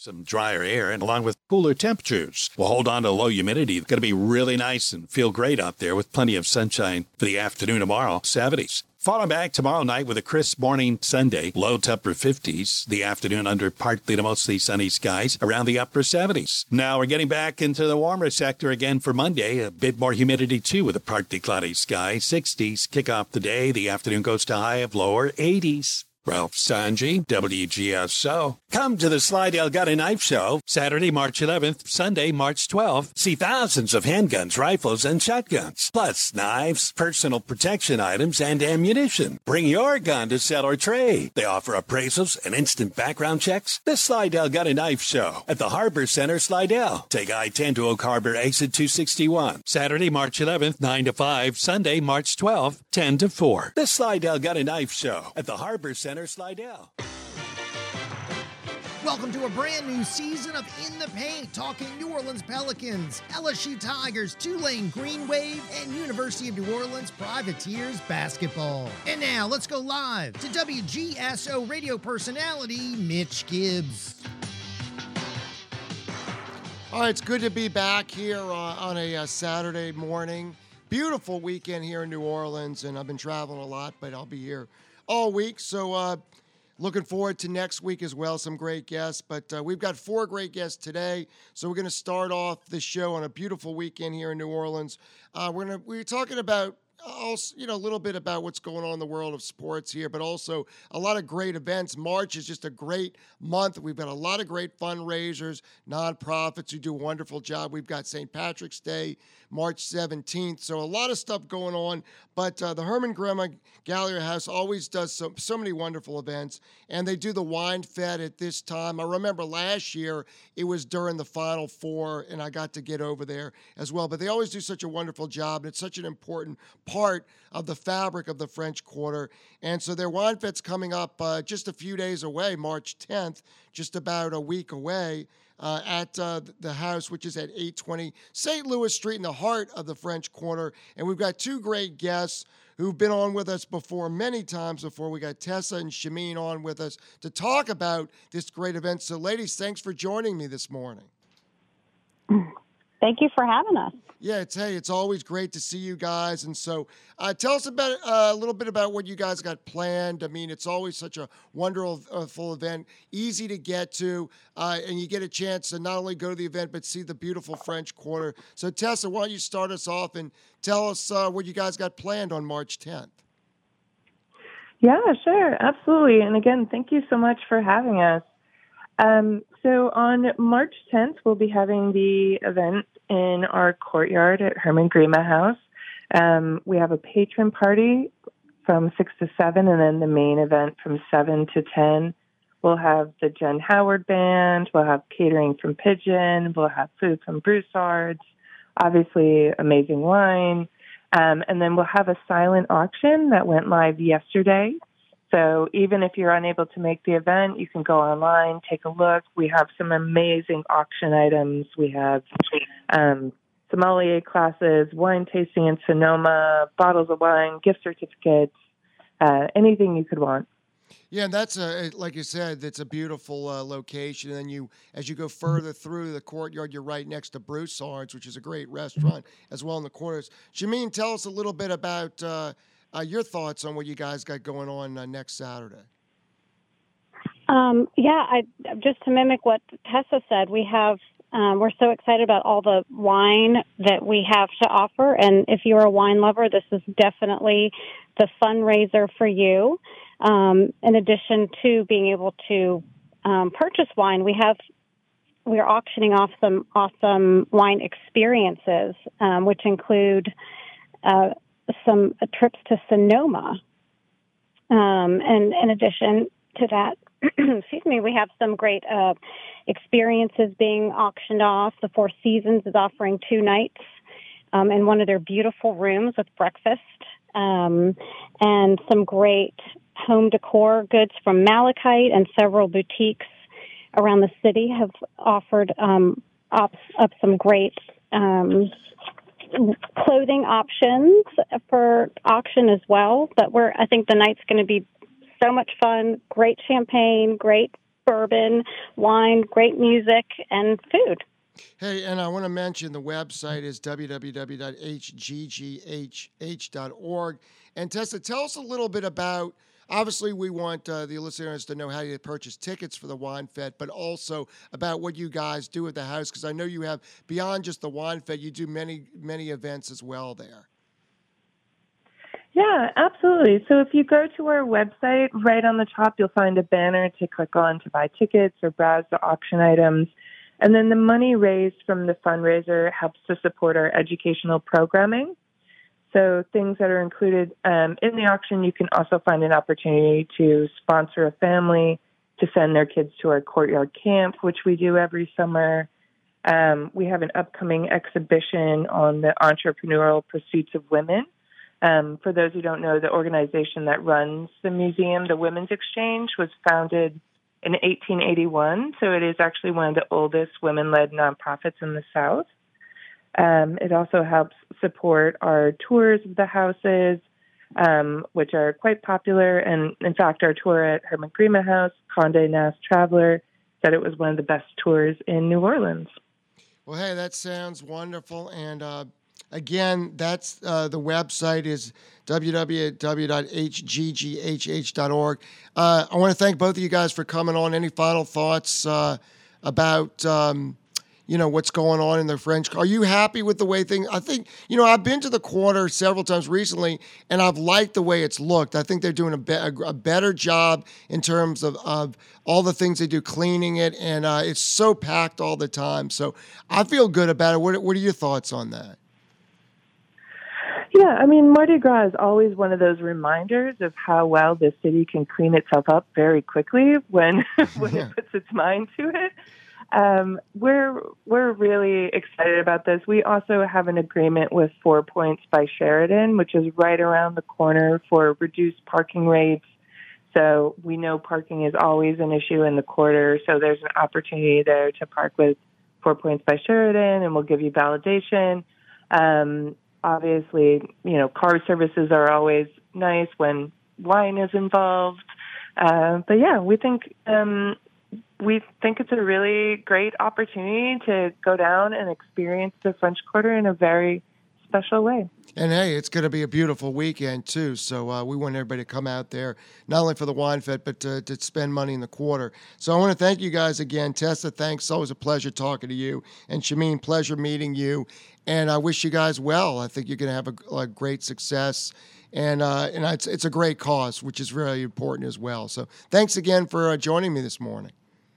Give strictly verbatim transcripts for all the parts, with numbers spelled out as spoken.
Some drier air and along with cooler temperatures. We'll hold on to low humidity. It's going to be really nice and feel great out there with plenty of sunshine for the afternoon tomorrow, seventies. Falling back tomorrow night with a crisp morning Sunday, low to upper fifties. The afternoon under partly to mostly sunny skies around the upper seventies. Now we're getting back into the warmer sector again for Monday. A bit more humidity too with a partly cloudy sky. sixties kick off the day. The afternoon goes to high of lower eighties. Ralph Sanji, W G S O. Come to the Slidell Gun and Knife Show, Saturday, March eleventh, Sunday, March twelfth. See thousands of handguns, rifles, and shotguns, plus knives, personal protection items, and ammunition. Bring your gun to sell or trade. They offer appraisals and instant background checks. The Slidell Gun and Knife Show at the Harbor Center, Slidell. Take I ten to Oak Harbor exit two sixty-one. Saturday, March eleventh, nine to five. Sunday, March twelfth, ten to four. The Slidell Gun and Knife Show at the Harbor Center, Slidell. Welcome to a brand new season of In the Paint, talking New Orleans Pelicans, L S U Tigers, Tulane Green Wave, and University of New Orleans Privateers basketball. And now let's go live to W G S O radio personality Mitch Gibbs. All right, it's good to be back here uh, on a uh, Saturday morning. Beautiful weekend here in New Orleans, and I've been traveling a lot, but I'll be here all week. So uh, looking forward to next week as well. Some great guests, but uh, we've got four great guests today. So we're going to start off the show on a beautiful weekend here in New Orleans. Uh, we're going to we're talking about also, you know, a little bit about what's going on in the world of sports here, but also a lot of great events. March is just a great month. We've got a lot of great fundraisers, nonprofits who do a wonderful job. We've got Saint Patrick's Day, March seventeenth. So a lot of stuff going on. But uh, the Herman Grima Gallery House always does so, so many wonderful events. And they do the wine fed at this time. I remember last year it was during the Final Four, and I got to get over there as well. But they always do such a wonderful job. And it's such an important part of the fabric of the French Quarter. And so their wine fed's coming up uh, just a few days away, March tenth, just about a week away. Uh, at uh, the house, which is at eight twenty Saint Louis Street in the heart of the French Quarter. And we've got two great guests who've been on with us before, many times before. We got Tessa and Shameen on with us to talk about this great event. So, ladies, thanks for joining me this morning. Thank you for having us. Yeah, it's hey, it's always great to see you guys. And so uh, tell us about uh, a little bit about what you guys got planned. I mean, it's always such a wonderful event, easy to get to, uh, and you get a chance to not only go to the event, but see the beautiful French Quarter. So Tessa, why don't you start us off and tell us uh, what you guys got planned on March tenth? Yeah, sure. Absolutely. And again, thank you so much for having us. Um, so on March tenth, we'll be having the event in our courtyard at Herman Grima House. Um, we have a patron party from six to seven, and then the main event from seven to ten. We'll have the Jen Howard Band. We'll have catering from Pigeon. We'll have food from Broussard's. Obviously, amazing wine. Um, and then we'll have a silent auction that went live yesterday. So even if you're unable to make the event, you can go online, take a look. We have some amazing auction items. We have um, sommelier classes, wine tasting in Sonoma, bottles of wine, gift certificates, uh, anything you could want. Yeah, and that's a, like you said, it's a beautiful uh, location. And then you, as you go further through the courtyard, you're right next to Broussard's, which is a great restaurant as well in the quarters. Shameen, tell us a little bit about uh, uh, your thoughts on what you guys got going on uh, next Saturday. Um, yeah, I, just to mimic what Tessa said, we have um, we're so excited about all the wine that we have to offer. And if you're a wine lover, this is definitely the fundraiser for you. Um, in addition to being able to um, purchase wine, we have we are auctioning off some awesome wine experiences, um, which include uh, some uh, trips to Sonoma. Um, and in addition to that, excuse me, we have some great uh, experiences being auctioned off. The Four Seasons is offering two nights um, in one of their beautiful rooms with breakfast um, and some great home decor goods from Malachite, and several boutiques around the city have offered um, up, up some great um, clothing options for auction as well. But we're, I think the night's going to be so much fun, great champagne, great bourbon, wine, great music, and food. Hey, and I want to mention the website is w w w dot h g g h h dot org. And Tessa, tell us a little bit about, obviously we want uh, the listeners to know how you purchase tickets for the Wine Fest, but also about what you guys do at the house, because I know you have, beyond just the Wine Fest, you do many, many events as well there. Yeah, absolutely. So if you go to our website, right on the top, you'll find a banner to click on to buy tickets or browse the auction items. And then the money raised from the fundraiser helps to support our educational programming. So things that are included um, in the auction, you can also find an opportunity to sponsor a family to send their kids to our courtyard camp, which we do every summer. Um, we have an upcoming exhibition on the entrepreneurial pursuits of women. Um, for those who don't know, the organization that runs the museum, the Women's Exchange, was founded in eighteen eighty-one. So it is actually one of the oldest women-led nonprofits in the South. Um, it also helps support our tours of the houses, um, which are quite popular. And in fact, our tour at Herman Grima House, Condé Nast Traveler, said it was one of the best tours in New Orleans. Well, hey, that sounds wonderful. And uh, again, that's uh, the website is w w w dot h g g h h dot org. Uh, I want to thank both of you guys for coming on. Any final thoughts uh, about, um, you know, what's going on in the French? Are you happy with the way things? I think, you know, I've been to the quarter several times recently, and I've liked the way it's looked. I think they're doing a, be- a better job in terms of, of all the things they do, cleaning it, and uh, it's so packed all the time. So I feel good about it. What, what are your thoughts on that? Yeah, I mean, Mardi Gras is always one of those reminders of how well the city can clean itself up very quickly when when Yeah. it puts its mind to it. Um, we're we're really excited about this. We also have an agreement with Four Points by Sheridan, which is right around the corner for reduced parking rates. So we know parking is always an issue in the quarter, so there's an opportunity there to park with Four Points by Sheridan, and we'll give you validation. Um, Obviously, you know, car services are always nice when wine is involved. Uh, but yeah, we think um, we think it's a really great opportunity to go down and experience the French Quarter in a very special way. And hey, it's going to be a beautiful weekend too. So uh, we want everybody to come out there, not only for the Wine Fest, but to, to spend money in the quarter. So I want to thank you guys again. Tessa, thanks. It's always a pleasure talking to you. And Shameen, pleasure meeting you. And I wish you guys well. I think you're going to have a, a great success. And uh, and it's, it's a great cause, which is really important as well. So thanks again for uh, joining me this morning.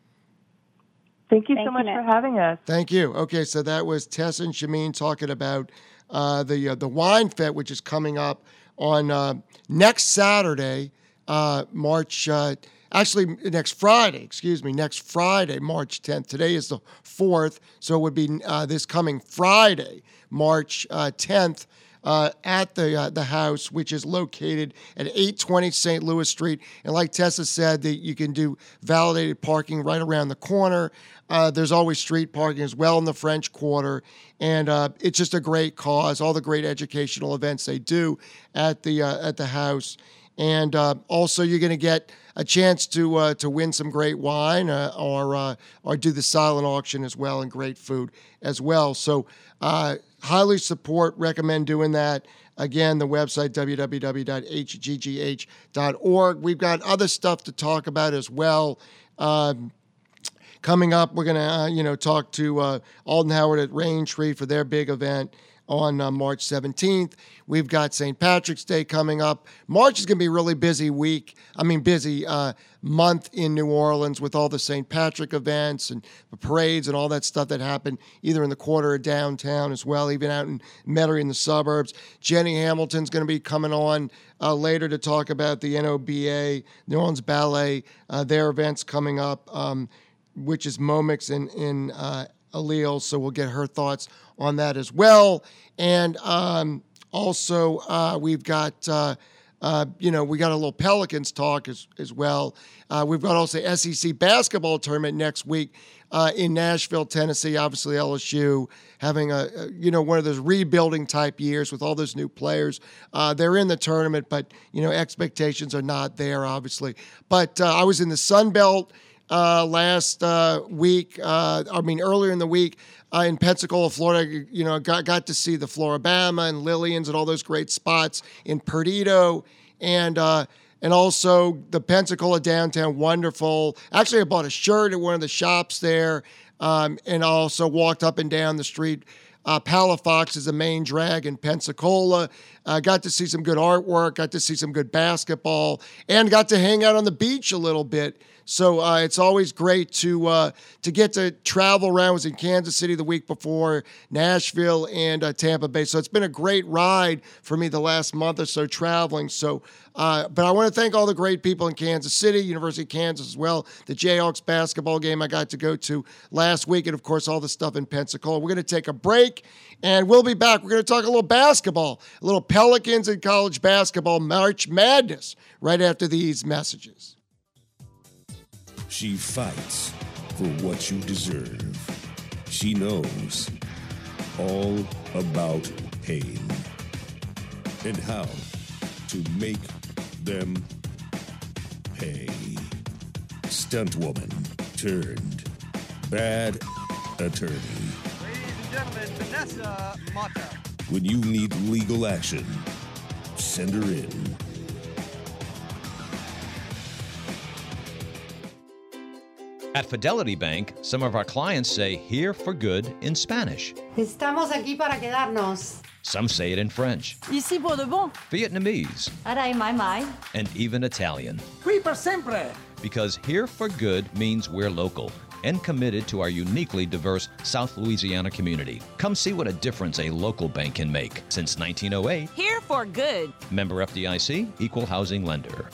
Thank you Thank so you, much Nick. for having us. Thank you. Okay, so that was Tessa and Shameen talking about uh, the uh, the Wine Fest, which is coming up on uh, next Saturday, uh, March. Uh, actually, next Friday. Excuse me, next Friday, March tenth. Today is the fourth, so it would be uh, this coming Friday, March uh, tenth. Uh, at the uh, the house, which is located at eight twenty Saint Louis Street. And like Tessa said, that you can do validated parking right around the corner. Uh, there's always street parking as well in the French Quarter. And uh, it's just a great cause, all the great educational events they do at the uh, at the house. And uh, also you're going to get a chance to uh, to win some great wine uh, or uh, or do the silent auction as well, and great food as well. So uh, highly support, recommend doing that. Again, the website, w w w dot h g g h dot org. We've got other stuff to talk about as well. Um, coming up, we're going to uh, you know talk to uh, Alden Howard at Rain Tree for their big event on uh, March seventeenth. We've got Saint Patrick's Day coming up. March is going to be a really busy week. I mean, busy uh, month in New Orleans with all the Saint Patrick events and the parades and all that stuff that happen either in the quarter or downtown as well, even out in Metairie in the suburbs. Jenny Hamilton's going to be coming on uh, later to talk about the N O B A, New Orleans Ballet, uh, their events coming up, um, which is Momix in, in uh, Allele. So we'll get her thoughts on that as well. And um, also uh, we've got, uh, uh, you know, we got a little Pelicans talk as, as well. Uh, we've got also S E C basketball tournament next week uh, in Nashville, Tennessee. Obviously L S U having a, a, you know, one of those rebuilding type years with all those new players. Uh, they're in the tournament, but, you know, expectations are not there, obviously. But uh, I was in the Sun Belt uh, last uh, week. Uh, I mean, earlier in the week uh, in Pensacola, Florida. You know, got got to see the Floribama and Lillian's and all those great spots in Perdido, and uh, and also the Pensacola downtown. Wonderful. Actually, I bought a shirt at one of the shops there, um, and also walked up and down the street. Uh, Palafox is the main drag in Pensacola. Uh, got to see some good artwork, got to see some good basketball, and got to hang out on the beach a little bit. So uh, it's always great to uh, to get to travel around. I was in Kansas City the week before, Nashville, and uh, Tampa Bay. So it's been a great ride for me the last month or so traveling. So, uh, but I want to thank all the great people in Kansas City, University of Kansas as well, the Jayhawks basketball game I got to go to last week, and of course all the stuff in Pensacola. We're going to take a break, and we'll be back. We're going to talk a little basketball, a little Pelicans and college basketball, March Madness, right after these messages. She fights for what you deserve. She knows all about pain and how to make them pay. Stunt woman turned bad attorney. Ladies and gentlemen, Vanessa Mata. When you need legal action, send her in. At Fidelity Bank, some of our clients say "here for good" in Spanish. Estamos aquí para quedarnos. Some say it in French, Ici pour de bon. Vietnamese, Aray, my, my. and even Italian. Qui per sempre. Because "here for good" means we're local and committed to our uniquely diverse South Louisiana community. Come see what a difference a local bank can make. Since nineteen oh eight, Here for good. member F D I C, equal housing lender.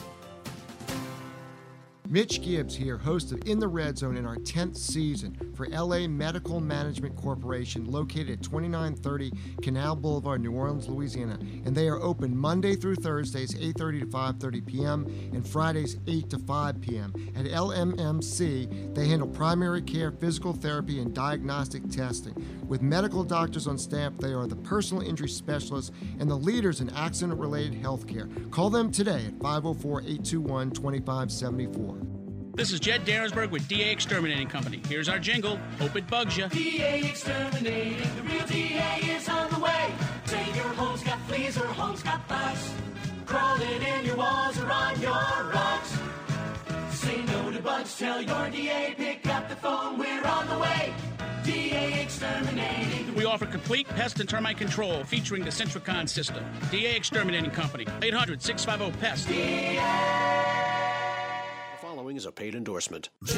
Mitch Gibbs here, host of In the Red Zone in our tenth season for L A Medical Management Corporation, located at twenty-nine thirty Canal Boulevard, New Orleans, Louisiana. And they are open Monday through Thursdays, eight thirty to five thirty p.m. and Fridays, eight to five p.m. At L M M C, they handle primary care, physical therapy, and diagnostic testing. With medical doctors on staff, they are the personal injury specialists and the leaders in accident-related health care. Call them today at five oh four, eight two one, two five seven four. This is Jed Daresberg with D A Exterminating Company. Here's our jingle. Hope it bugs you. D A Exterminating, the real D A is on the way. Say your home's got fleas or home's got bugs. Crawling in your walls or on your rugs. Say no to bugs, tell your D A, pick up the phone, we're on the way. D A Exterminating. We offer complete pest and termite control featuring the Centricon system. D A Exterminating Company. eight hundred, six five zero, P E S T. D A. Following is a paid endorsement. He's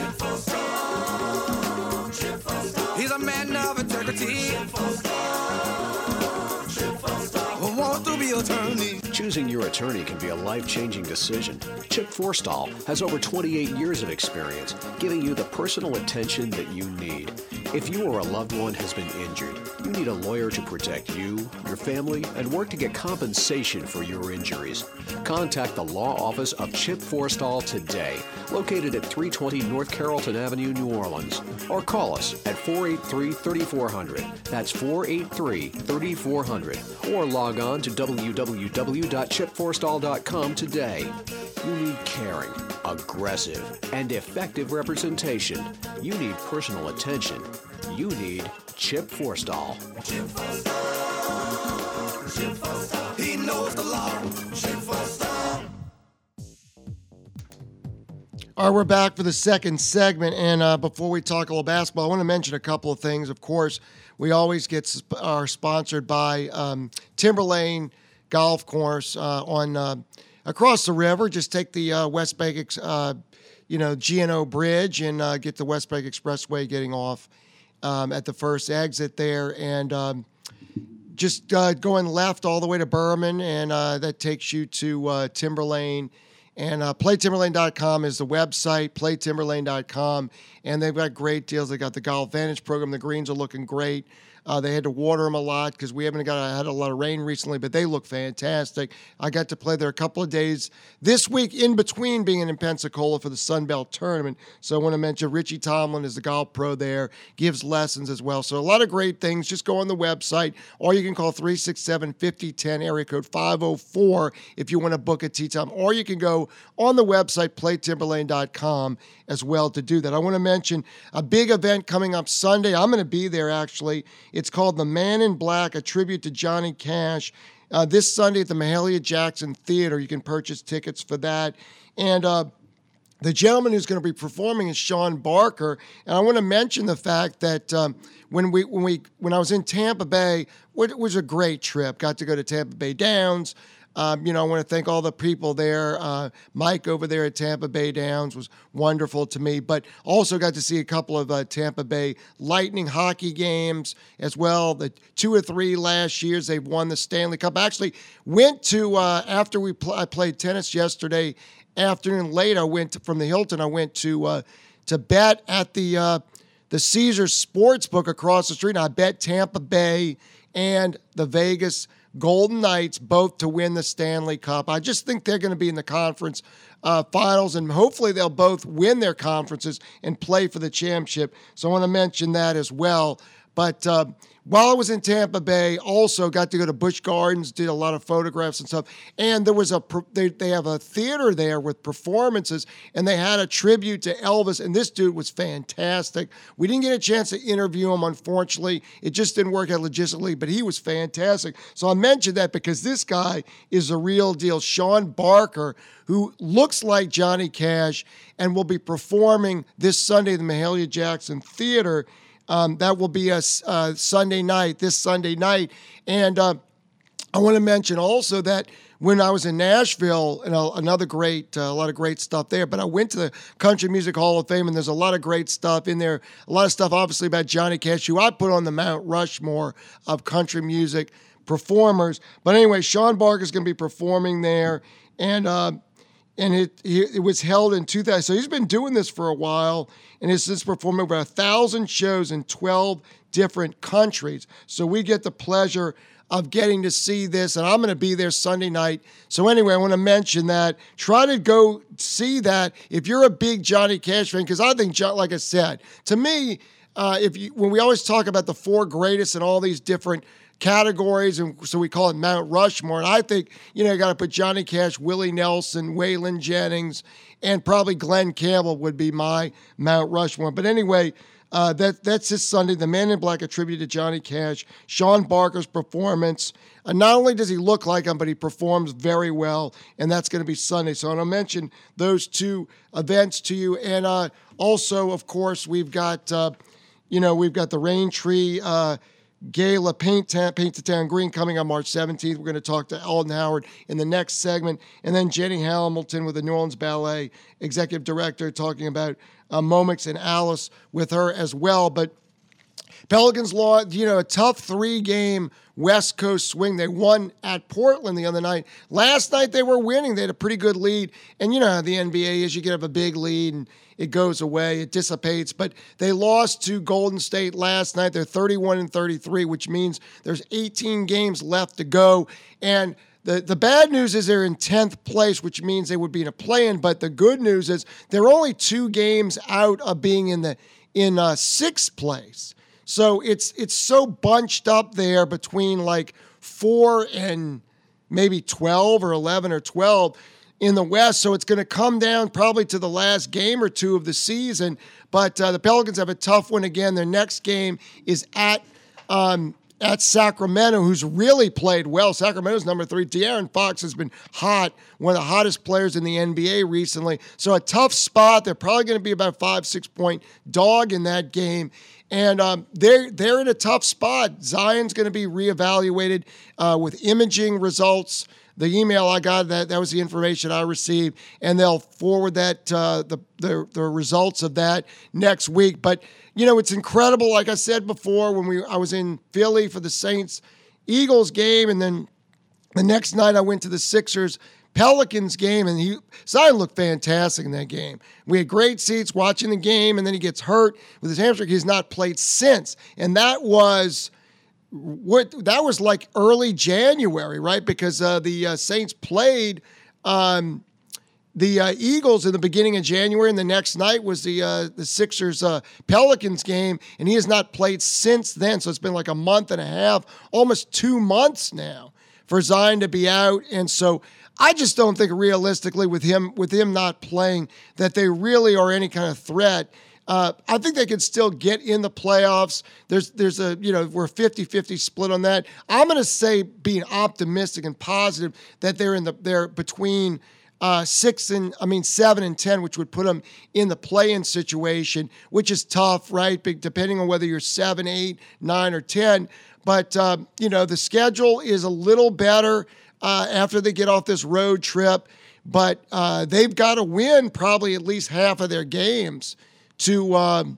a man of integrity. Want to be attorney. Choosing your attorney can be a life-changing decision. Chip Forstall has over twenty-eight years of experience, giving you the personal attention that you need. If you or a loved one has been injured, you need a lawyer to protect you, your family, and work to get compensation for your injuries. Contact the law office of Chip Forstall today, located at three twenty North Carrollton Avenue, New Orleans, or call us at four eight three, three four zero zero. That's four eight three, three four zero zero, or log on to w w w dot chip forstall dot com today. You need caring, aggressive, and effective representation. You need personal attention. You need Chip Forstall. Chip Forstall. Chip Forstall. He knows the law. Chip Forstall. All right, we're back for the second segment, and uh, before we talk a little basketball, I want to mention a couple of things. Of course, we always get sp- are sponsored by um, Timberlane Golf Course uh, on uh, across the river. Just take the uh, West Bank, ex- uh, you know, G N O Bridge and uh, get the West Bank Expressway getting off um, at the first exit there, and um, just uh, going left all the way to Berman, and uh, that takes you to uh, Timberlane. And uh, play timberlane dot com is the website, play timberlane dot com, and they've got great deals. They got the Golf Vantage program. The greens are looking great. Uh, they had to water them a lot because we haven't got had a lot of rain recently, but they look fantastic. I got to play there a couple of days this week in between being in Pensacola for the Sun Belt Tournament. So I want to mention Richie Tomlin is the golf pro there, gives lessons as well. So a lot of great things. Just go on the website, or you can call three six seven, five oh one oh, area code five oh four if you want to book a tee time, or you can go go on the website, play timberlane dot com, as well to do that. I want to mention a big event coming up Sunday. I'm going to be there, actually. It's called The Man in Black, a tribute to Johnny Cash. Uh, this Sunday at the Mahalia Jackson Theater. You can purchase tickets for that. And uh, the gentleman who's going to be performing is Sean Barker. And I want to mention the fact that um, when we when we when I was in Tampa Bay, it was a great trip. Got to go to Tampa Bay Downs. Um, you know, I want to thank all the people there. Uh, Mike over there at Tampa Bay Downs was wonderful to me, but also got to see a couple of uh, Tampa Bay Lightning hockey games as well. The two or three last years they've won the Stanley Cup. I actually went to, uh, after we pl- I played tennis yesterday afternoon late, I went to, from the Hilton, I went to uh, to bet at the uh, the Caesars Sportsbook across the street. And I bet Tampa Bay and the Vegas Golden Knights both to win the Stanley Cup. I just think they're going to be in the conference uh, finals, and hopefully they'll both win their conferences and play for the championship. So I want to mention that as well. But uh, while I was in Tampa Bay, also got to go to Busch Gardens, did a lot of photographs and stuff. And there was a they, they have a theater there with performances, and they had a tribute to Elvis. And this dude was fantastic. We didn't get a chance to interview him, unfortunately. It just didn't work out logistically, but he was fantastic. So I mentioned that because this guy is a real deal. Sean Barker, who looks like Johnny Cash and will be performing this Sunday at the Mahalia Jackson Theater. Um, that will be a uh, Sunday night, this Sunday night. And uh, I want to mention also that when I was in Nashville, and a, another great, uh, a lot of great stuff there, but I went to the Country Music Hall of Fame, and there's a lot of great stuff in there. A lot of stuff, obviously, about Johnny Cash, who I put on the Mount Rushmore of country music performers. But anyway, Sean Barker is going to be performing there. And uh, And it it was held in two thousand. So he's been doing this for a while, and he's just performed over a thousand shows in twelve different countries. So we get the pleasure of getting to see this, and I'm going to be there Sunday night. So anyway, I want to mention that. Try to go see that if you're a big Johnny Cash fan, because I think, like I said, to me, uh, if you, when we always talk about the four greatest and all these different categories, and so we call it Mount Rushmore. And I think, you know, you got to put Johnny Cash, Willie Nelson, Waylon Jennings, and probably Glenn Campbell would be my Mount Rushmore. But anyway, uh, that that's this Sunday. The Man in Black, a tribute to Johnny Cash. Sean Barker's performance. Uh, not only does he look like him, but he performs very well, and that's going to be Sunday. So I'm going to mention those two events to you. And uh, also, of course, we've got, uh, you know, we've got the Rain Tree uh Gala Paint, Ta- Paint the Town Green coming on March seventeenth. We're going to talk to Alden Howard in the next segment. And then Jenny Hamilton with the New Orleans Ballet Executive Director talking about uh, Momix and Alice with her as well. But Pelicans lost, you know, a tough three-game West Coast swing. They won at Portland the other night. Last night they were winning. They had a pretty good lead. And you know how the N B A is. You get up a big lead and it goes away. It dissipates. But they lost to Golden State last night. They're thirty-one and thirty-three, which means there's eighteen games left to go. And the, the bad news is they're in tenth place, which means they would be in a play-in. But the good news is they're only two games out of being in the in uh, sixth place. So it's it's so bunched up there between like four and maybe twelve or eleven or twelve in the West. So it's going to come down probably to the last game or two of the season. But uh, the Pelicans have a tough one again. Their next game is at um, at Sacramento, who's really played well. Sacramento's number three. De'Aaron Fox has been hot, one of the hottest players in the N B A recently. So a tough spot. They're probably going to be about a five, six-point dog in that game. And um, they're, they're in a tough spot. Zion's going to be reevaluated uh, with imaging results. The email I got, that that was the information I received, and they'll forward that uh, the, the the results of that next week. But you know, it's incredible. Like I said before, when we I was in Philly for the Saints Eagles game, and then the next night I went to the Sixers Pelicans game, and he Zion looked fantastic in that game. We had great seats watching the game, and then he gets hurt with his hamstring. He's not played since, and that was. What that was like early January, right? Because uh, the uh, Saints played um, the uh, Eagles in the beginning of January, and the next night was the uh, the Sixers uh, Pelicans game, and he has not played since then. So it's been like a month and a half, almost two months now for Zion to be out. And so I just don't think realistically with him, with him not playing, that they really are any kind of threat. Uh, I think they can still get in the playoffs. There's, there's a, you know, we're fifty-fifty split on that. I'm going to say, being optimistic and positive, that they're in the, they're between uh, six and, I mean, seven and ten, which would put them in the play-in situation, which is tough, right? Depending on whether you're seven, eight, nine, or ten. But, uh, you know, the schedule is a little better uh, after they get off this road trip. But uh, they've got to win probably at least half of their games to um,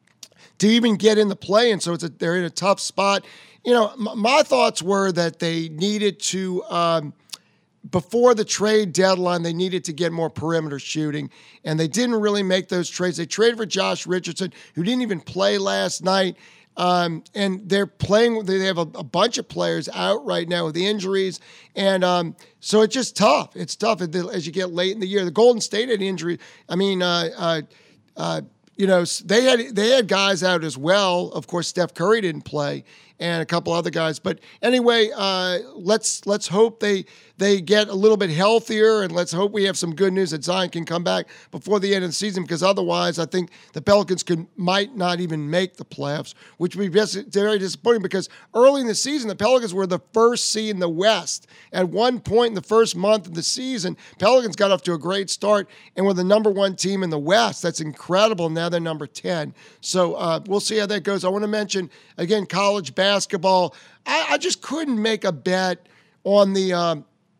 to even get in the play, and so it's a, they're in a tough spot. You know, m- my thoughts were that they needed to, um, before the trade deadline, they needed to get more perimeter shooting, and they didn't really make those trades. They traded for Josh Richardson, who didn't even play last night, um, and they're playing. They have a, a bunch of players out right now with injuries, and um, so it's just tough. It's tough as you get late in the year. The Golden State had injury. I mean, uh, uh, uh, You know, they had they had guys out as well. Of course, Steph Curry didn't play, and a couple other guys. But anyway, uh, let's let's hope they they get a little bit healthier, and let's hope we have some good news that Zion can come back before the end of the season. Because otherwise, I think the Pelicans could might not even make the playoffs, which would be very disappointing. Because early in the season, the Pelicans were the first seed in the West. At one point in the first month of the season, Pelicans got off to a great start and were the number one team in the West. That's incredible. Now they're number ten. So uh, we'll see how that goes. I want to mention, again, college basketball. I, I just couldn't make a bet on the um,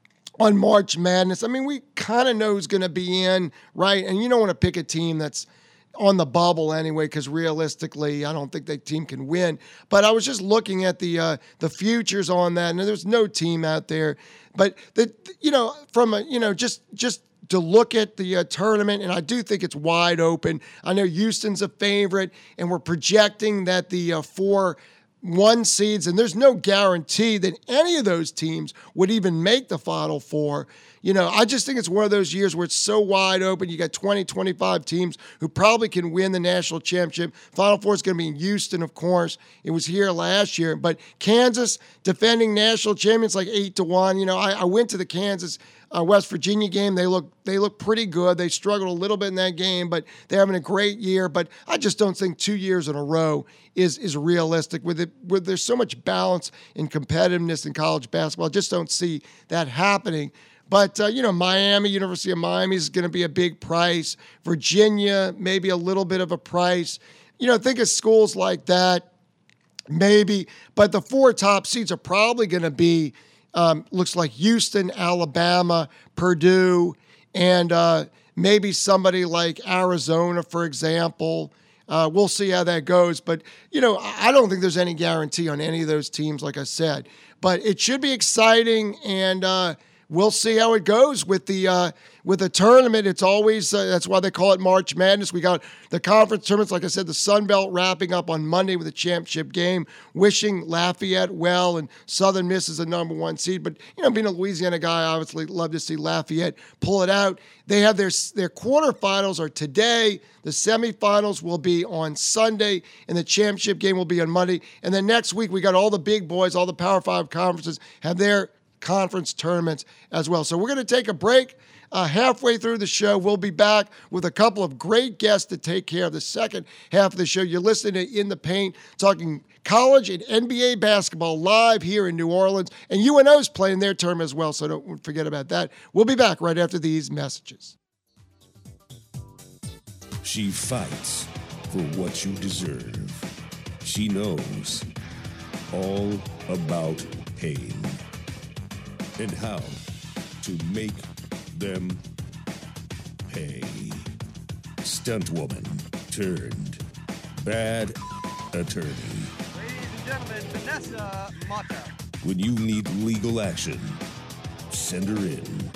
on March Madness. I mean, we kind of know who's going to be in, right? And you don't want to pick a team that's on the bubble anyway, because realistically, I don't think that team can win. But I was just looking at the uh, the futures on that, and there's no team out there. But the you know from a you know just just. to look at the uh, tournament, and I do think it's wide open. I know Houston's a favorite, and we're projecting that the uh, four one seeds, and there's no guarantee that any of those teams would even make the Final Four. You know, I just think it's one of those years where it's so wide open. You got twenty, twenty-five teams who probably can win the national championship. Final Four is going to be in Houston, of course. It was here last year. But Kansas, defending national champions, like eight to one. You know, I, I went to the Kansas Uh, West Virginia game. They look they look pretty good. They struggled a little bit in that game, but they're having a great year. But I just don't think two years in a row is is realistic. With it, with there's so much balance and competitiveness in college basketball, I just don't see that happening. But uh, you know, Miami, University of Miami is going to be a big price. Virginia, maybe a little bit of a price. You know, think of schools like that, maybe. But the four top seeds are probably going to be. Um, looks like Houston, Alabama, Purdue, and uh, maybe somebody like Arizona, for example. Uh, we'll see how that goes. But, you know, I don't think there's any guarantee on any of those teams, like I said. But it should be exciting, and uh, we'll see how it goes with the uh, with the tournament. It's always, uh, that's why they call it March Madness. We got the conference tournaments, like I said, the Sun Belt wrapping up on Monday with a championship game, wishing Lafayette well, and Southern Miss is a number one seed. But, you know, being a Louisiana guy, I obviously love to see Lafayette pull it out. They have their, their quarterfinals are today. The semifinals will be on Sunday, and the championship game will be on Monday. And then next week, we got all the big boys, all the Power Five conferences have their conference tournaments as well. So we're going to take a break. Uh, halfway through the show, we'll be back with a couple of great guests to take care of the second half of the show. You're listening to In the Paint, talking college and N B A basketball live here in New Orleans. And U N O's playing their term as well, so don't forget about that. We'll be back right after these messages. She fights for what you deserve. She knows all about pain and how to make them pay. Stunt woman turned bad attorney. Ladies and gentlemen, Vanessa Mata. When you need legal action, send her in.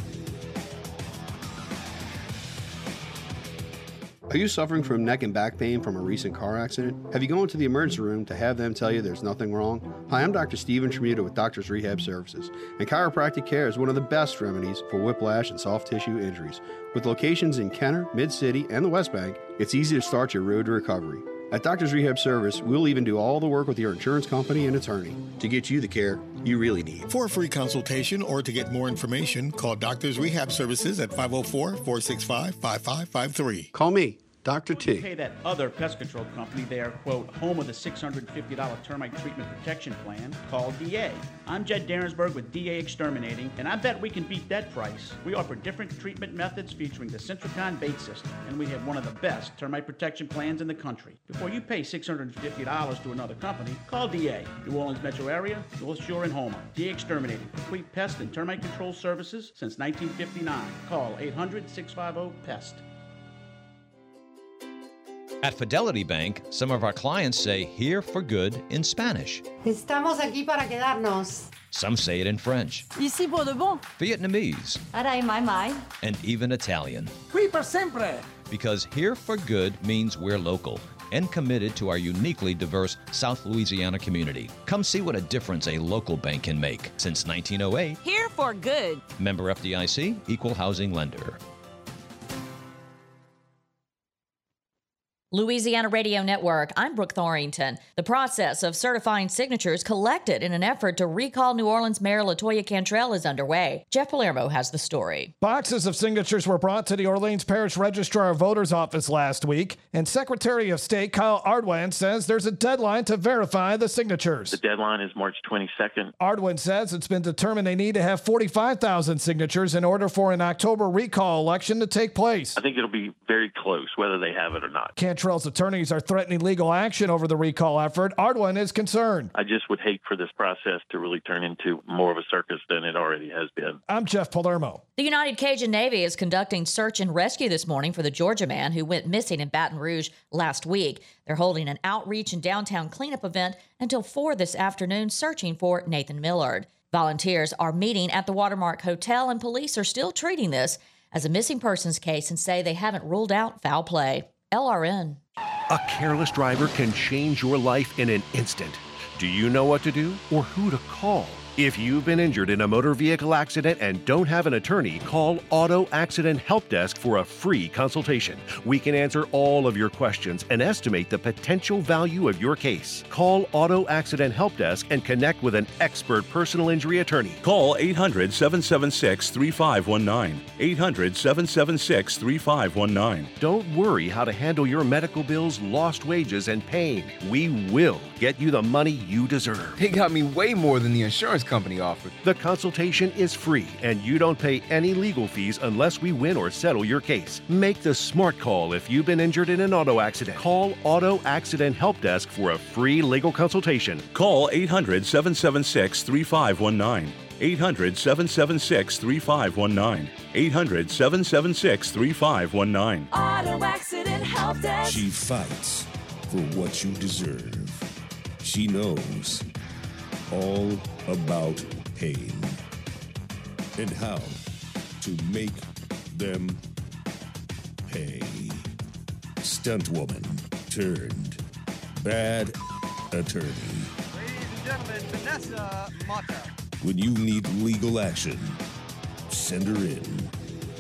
Are you suffering from neck and back pain from a recent car accident? Have you gone to the emergency room to have them tell you there's nothing wrong? Hi, I'm Doctor Steven Tremuta with Doctors Rehab Services, and chiropractic care is one of the best remedies for whiplash and soft tissue injuries. With locations in Kenner, Mid-City, and the West Bank, it's easy to start your road to recovery. At Doctors Rehab Service, we'll even do all the work with your insurance company and attorney to get you the care you really need. For a free consultation or to get more information, call Doctors Rehab Services at five oh four, four six five, five five five three. Call me, Doctor T. Pay that other pest control company they are, quote, home of the six hundred fifty dollars termite treatment protection plan called D A. I'm Jed Darensburg with D A Exterminating, and I bet we can beat that price. We offer different treatment methods featuring the Centricon bait system, and we have one of the best termite protection plans in the country. Before you pay six hundred fifty dollars to another company, call D A. New Orleans metro area, North Shore, and Houma. D A Exterminating, complete pest and termite control services since nineteen fifty-nine. Call eight hundred, six five zero, PEST. At Fidelity Bank, some of our clients say here for good in Spanish. Estamos aquí para quedarnos. Some say it in French, Ici pour de bon. Vietnamese, Aray, mai, mai. and even Italian. Qui per sempre. Because here for good means we're local and committed to our uniquely diverse South Louisiana community. Come see what a difference a local bank can make. Since nineteen oh eight, Here for good. member F D I C, equal housing lender. Louisiana Radio Network, I'm Brooke Thorington. The process of certifying signatures collected in an effort to recall New Orleans Mayor LaToya Cantrell is underway. Jeff Palermo has the story. Boxes of signatures were brought to the Orleans Parish Registrar of Voters office last week, and Secretary of State Kyle Ardwin says there's a deadline to verify the signatures. The deadline is March twenty-second. Ardwin says it's been determined they need to have forty-five thousand signatures in order for an October recall election to take place. I think it'll be very close whether they have it or not. Cantrell's attorneys are threatening legal action over the recall effort. Ardwin is concerned. I just would hate for this process to really turn into more of a circus than it already has been. I'm Jeff Palermo. The United Cajun Navy is conducting search and rescue this morning for the Georgia man who went missing in Baton Rouge last week. They're holding an outreach and downtown cleanup event until four this afternoon, searching for Nathan Millard. Volunteers are meeting at the Watermark Hotel, and police are still treating this as a missing persons case and say they haven't ruled out foul play. L R N. A careless driver can change your life in an instant. Do you know what to do or who to call? If you've been injured in a motor vehicle accident and don't have an attorney, call Auto Accident Help Desk for a free consultation. We can answer all of your questions and estimate the potential value of your case. Call Auto Accident Help Desk and connect with an expert personal injury attorney. Call eight hundred, seven seven six, three five one nine. eight hundred, seven seven six, three five one nine. Don't worry how to handle your medical bills, lost wages, and pain. We will get you the money you deserve. They got me way more than the insurance company offered. The consultation is free, and you don't pay any legal fees unless we win or settle your case. Make the smart call if you've been injured in an auto accident. Call Auto Accident Help Desk for a free legal consultation. Call eight hundred, seven seven six, three five one nine. eight hundred, seven seven six, three five one nine. eight hundred, seven seven six, three five one nine. Auto Accident Help Desk. She fights for what you deserve. She knows all about pain and how to make them pay. Stunt woman turned bad attorney. Ladies and gentlemen, Vanessa Mata. When you need legal action, send her in.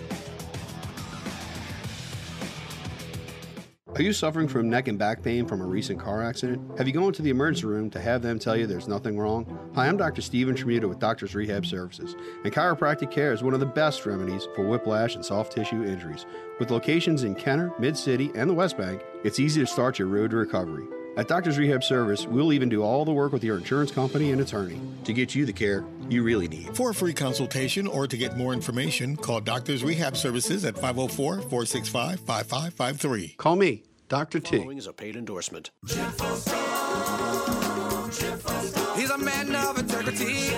Are you suffering from neck and back pain from a recent car accident? Have you gone to the emergency room to have them tell you there's nothing wrong? Hi, I'm Doctor Steven Tremuta with Doctors Rehab Services, and chiropractic care is one of the best remedies for whiplash and soft tissue injuries. With locations in Kenner, Mid-City, and the West Bank, it's easy to start your road to recovery. At Doctors Rehab Service, we'll even do all the work with your insurance company and attorney to get you the care you really need. For a free consultation or to get more information, call Doctors Rehab Services at five oh four, four six five, five five five three. Call me, Doctor T. Following is a paid endorsement. He's a man of integrity.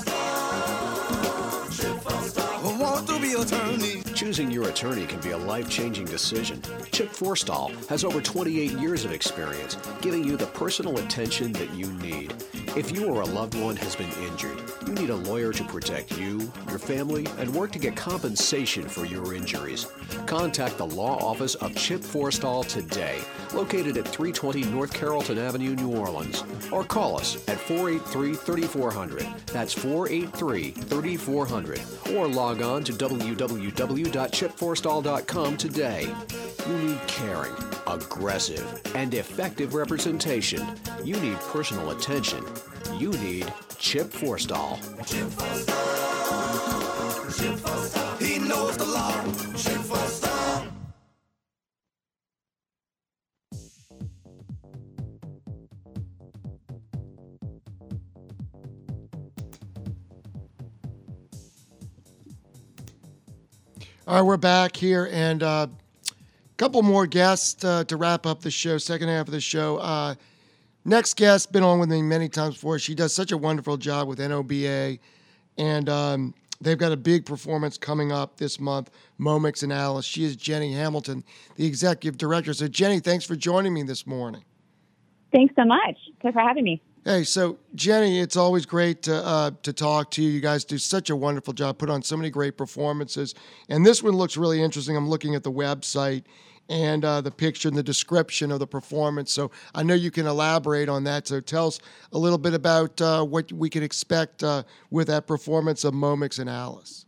Want to be attorney. Choosing your attorney can be a life-changing decision. Chip Forstall has over twenty-eight years of experience, giving you the personal attention that you need. If you or a loved one has been injured, you need a lawyer to protect you, your family, and work to get compensation for your injuries. Contact the law office of Chip Forstall today, located at three twenty North Carrollton Avenue, New Orleans, or call us at four eight three, three four zero zero. That's four eight three, three four zero zero. Or log on to w w w dot chip forstall dot com today. You need caring. aggressive, and effective representation. You need personal attention. You need Chip Forstall. Chip Forstall. Chip Forstall. He knows the law. Chip Forstall. All right, we're back here, and a uh, couple more guests uh, to wrap up the show, second half of the show. Uh, next guest, been on with me many times before. She does such a wonderful job with N O B A, and um, they've got a big performance coming up this month, Momix and Alice. She is Jenny Hamilton, the executive director. So, Jenny, thanks for joining me this morning. Thanks so much. Thanks for having me. Hey, so Jenny, it's always great to uh, to talk to you. You guys do such a wonderful job, put on so many great performances. And this one looks really interesting. I'm looking at the website and uh, the picture and the description of the performance. So I know you can elaborate on that. So tell us a little bit about uh, what we can expect uh, with that performance of Momix and Alice.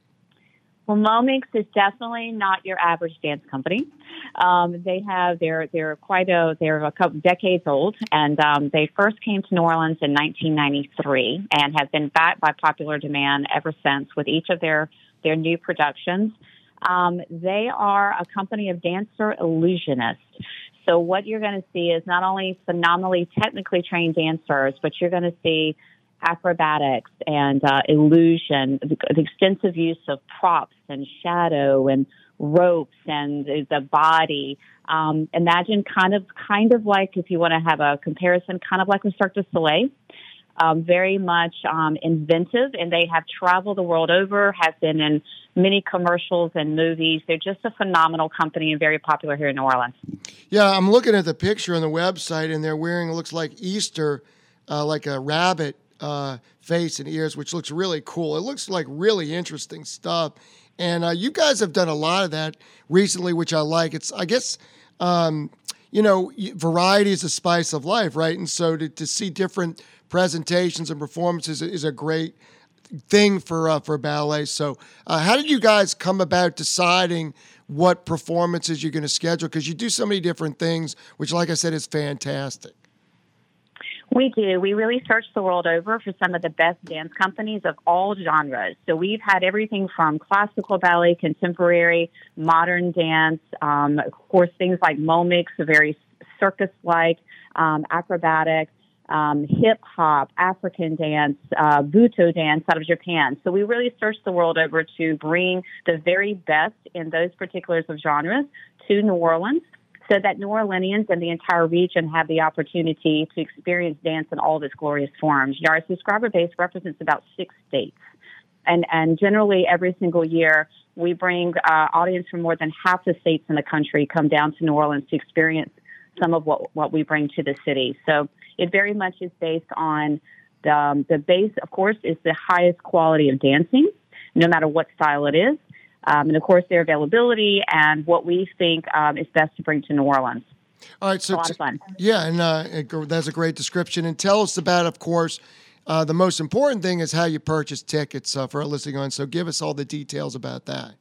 Well, Momix is definitely not your average dance company. Um, they have they're they're quite a they're a couple decades old, and um, they first came to New Orleans in nineteen ninety-three, and have been backed by popular demand ever since with each of their their new productions. Um, they are a company of dancer illusionists. So what you're going to see is not only phenomenally technically trained dancers, but you're going to see acrobatics and uh, illusion, the, the extensive use of props and shadow and ropes and the body. Um, imagine kind of kind of like, if you want to have a comparison, kind of like the Cirque du Soleil. Um, very much um, inventive, and they have traveled the world over, have been in many commercials and movies. They're just a phenomenal company and very popular here in New Orleans. Yeah, I'm looking at the picture on the website, and they're wearing, it looks like Easter, uh, like a rabbit uh, face and ears, which looks really cool. It looks like really interesting stuff. And uh, you guys have done a lot of that recently, which I like. It's, I guess, um, you know, variety is the spice of life, right? And so to, to see different presentations and performances is a great thing for uh, for ballet. So uh, how did you guys come about deciding what performances you're going to schedule? Because you do so many different things, which, like I said, is fantastic. We do. We really search the world over for some of the best dance companies of all genres. So we've had everything from classical ballet, contemporary, modern dance, um, of course, things like Momix, a very circus-like, um, acrobatic, um, hip-hop, African dance, uh, Buto dance out of Japan. So we really search the world over to bring the very best in those particulars of genres to New Orleans, so that New Orleanians and the entire region have the opportunity to experience dance in all of its glorious forms. You know, our subscriber base represents about six states. And, and generally, every single year, we bring uh, audience from more than half the states in the country come down to New Orleans to experience some of what, what we bring to the city. So it very much is based on the, um, the base, of course, is the highest quality of dancing, no matter what style it is. Um, and, of course, their availability and what we think um, is best to bring to New Orleans. All right, so it's a lot t- of fun. Yeah, and uh, that's a great description. And tell us about, of course, uh, the most important thing is how you purchase tickets uh, for a listening on. So give us all the details about that.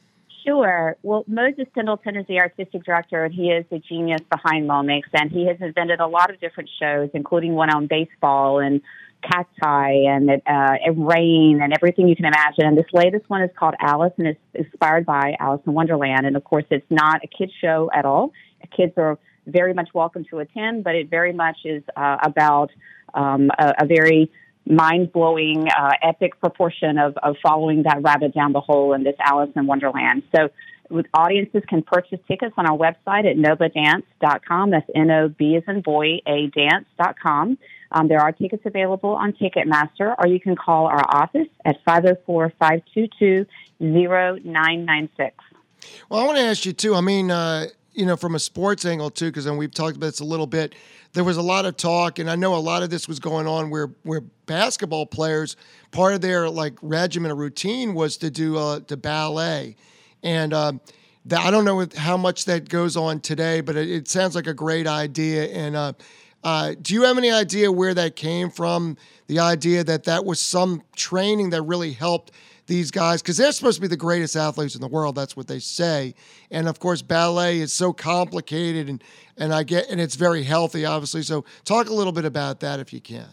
Sure. Well, Moses Singleton is the artistic director, and he is the genius behind Momix, and he has invented a lot of different shows, including one on baseball and cacti and, uh, and rain and everything you can imagine. And this latest one is called Alice, and it's inspired by Alice in Wonderland. And, of course, it's not a kid's show at all. Kids are very much welcome to attend, but it very much is uh, about um, a, a very mind-blowing, uh, epic proportion of, of following that rabbit down the hole in this Alice in Wonderland. So with audiences can purchase tickets on our website at nova dance dot com. That's N O B as in boy, A dance dot com. Um, there are tickets available on Ticketmaster, or you can call our office at five oh four, five two two, oh nine nine six. Well, I want to ask you, too, I mean, uh, you know, from a sports angle, too, because then we've talked about this a little bit, there was a lot of talk, and I know a lot of this was going on where, where basketball players, part of their, like, regimen or routine was to do uh, to ballet. And um, the, I don't know how much that goes on today, but it, it sounds like a great idea. And uh, uh, do you have any idea where that came from, the idea that that was some training that really helped these guys, because they're supposed to be the greatest athletes in the world. That's what they say. And of course, ballet is so complicated, and and I get, and it's very healthy, obviously. So talk a little bit about that if you can.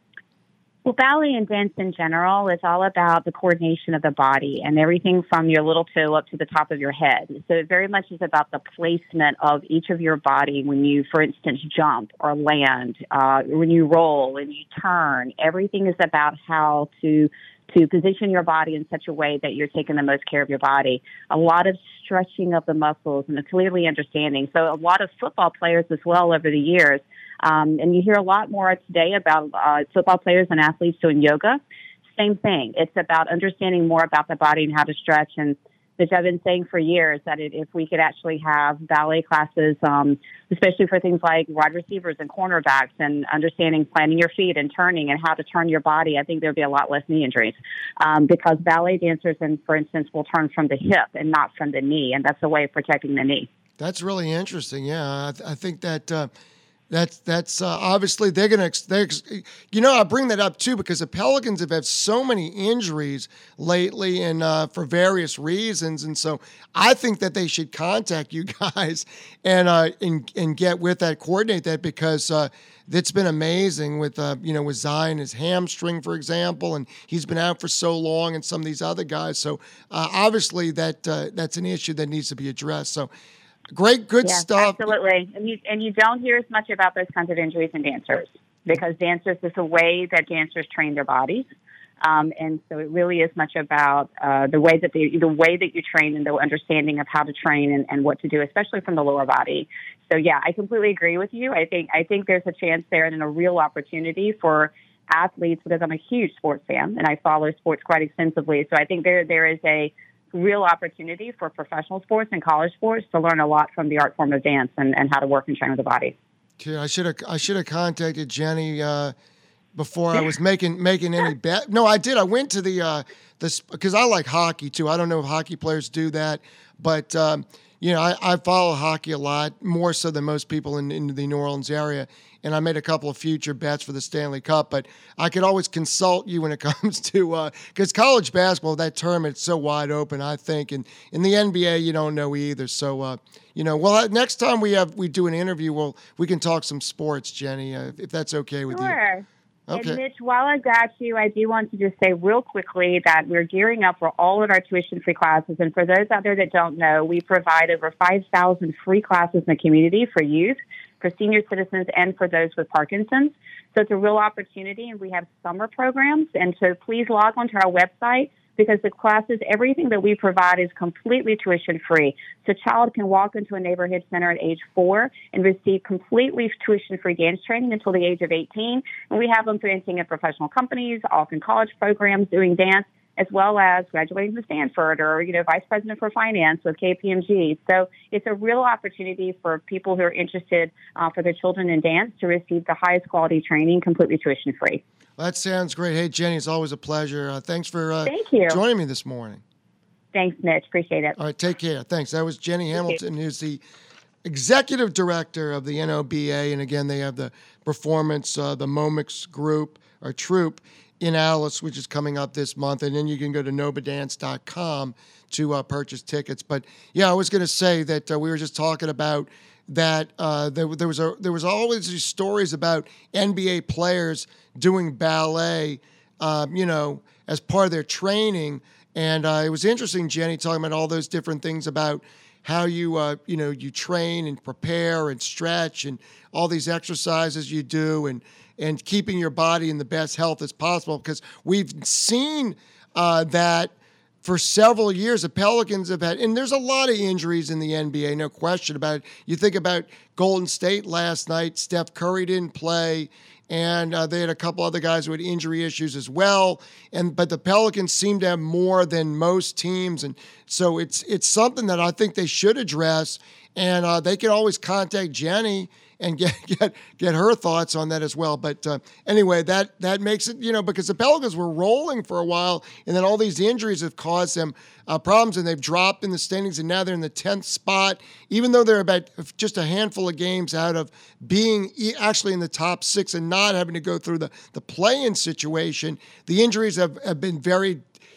Well, ballet and dance in general is all about the coordination of the body and everything from your little toe up to the top of your head. So it very much is about the placement of each of your body when you, for instance, jump or land, uh, when you roll and you turn. Everything is about how to to position your body in such a way that you're taking the most care of your body. A lot of stretching of the muscles and clearly understanding. So a lot of football players as well over the years. Um, and you hear a lot more today about uh, football players and athletes doing yoga. Same thing. It's about understanding more about the body and how to stretch. And which I've been saying for years that it, if we could actually have ballet classes, um, especially for things like wide receivers and cornerbacks and understanding planting your feet and turning and how to turn your body, I think there'd be a lot less knee injuries um, because ballet dancers, and for instance, will turn from the hip and not from the knee. And that's a way of protecting the knee. That's really interesting. Yeah, I, th- I think that uh, that's that's uh, obviously they're going to, you know, I bring that up too because the Pelicans have had so many injuries lately and uh, for various reasons. And so I think that they should contact you guys and uh, and, and get with that, coordinate that because uh, it's been amazing with, uh, you know, with Zion, his hamstring, for example, and he's been out for so long and some of these other guys. So uh, obviously that uh, that's an issue that needs to be addressed. So great, good yes, stuff. Absolutely. And you, and you don't hear as much about those kinds of injuries in dancers because dancers is a way that dancers train their bodies. Um, and so it really is much about uh, the way that they, the way that you train and the understanding of how to train and, and what to do, especially from the lower body. So yeah, I completely agree with you. I think I think there's a chance there and a real opportunity for athletes because I'm a huge sports fan and I follow sports quite extensively. So I think there there is a real opportunity for professional sports and college sports to learn a lot from the art form of dance and, and how to work and train with the body. Yeah, I should have I should have contacted Jenny uh, before I was making making any bet. No, I did. I went to the uh, this because I like hockey too. I don't know if hockey players do that, but um, you know, I, I follow hockey a lot more so than most people in, in the New Orleans area. And I made a couple of future bets for the Stanley Cup, but I could always consult you when it comes to because uh, college basketball, that tournament's so wide open, I think, and in the N B A, you don't know either. So, uh, you know, well, next time we have we do an interview, well, we can talk some sports, Jenny, uh, if that's okay with sure. you. Sure. Okay. And Mitch, while I got you, I do want to just say real quickly that we're gearing up for all of our tuition-free classes. And for those out there that don't know, we provide over five thousand free classes in the community for youth, for senior citizens, and for those with Parkinson's. So it's a real opportunity, and we have summer programs. And so please log on to our website because the classes, everything that we provide is completely tuition-free. So a child can walk into a neighborhood center at age four and receive completely tuition-free dance training until the age of eighteen. And we have them dancing at professional companies, often college programs, doing dance, as well as graduating from Stanford or, you know, vice president for finance with K P M G. So it's a real opportunity for people who are interested uh, for their children in dance to receive the highest quality training completely tuition-free. Well, that sounds great. Hey, Jenny, it's always a pleasure. Uh, thanks for uh, Thank you. joining me this morning. Thanks, Mitch. Appreciate it. All right, take care. Thanks. That was Jenny Hamilton, who's the executive director of the N O B A. And again, they have the performance, uh, the Momix group or troupe in Alice, which is coming up this month. And then you can go to nova dance dot com to uh, purchase tickets. But yeah, I was going to say that uh, we were just talking about that uh, there, there was a there was always these stories about N B A players doing ballet, um, you know, as part of their training. And uh, it was interesting, Jenny, talking about all those different things about how you, uh, you know, you train and prepare and stretch and all these exercises you do and and keeping your body in the best health as possible. Because we've seen uh, that for several years, the Pelicans have had, and there's a lot of injuries in the N B A, no question about it. You think about Golden State last night, Steph Curry didn't play, and uh, they had a couple other guys who had injury issues as well. And but the Pelicans seem to have more than most teams, and so it's it's something that I think they should address. And uh, they can always contact Jenny and get get get her thoughts on that as well. But uh, anyway, that that makes it, you know, because the Pelicans were rolling for a while, and then all these injuries have caused them uh, problems, and they've dropped in the standings, and now they're in the tenth spot, even though they're about just a handful of games out of being actually in the top six and not having to go through the, the play-in situation. The injuries have, have been very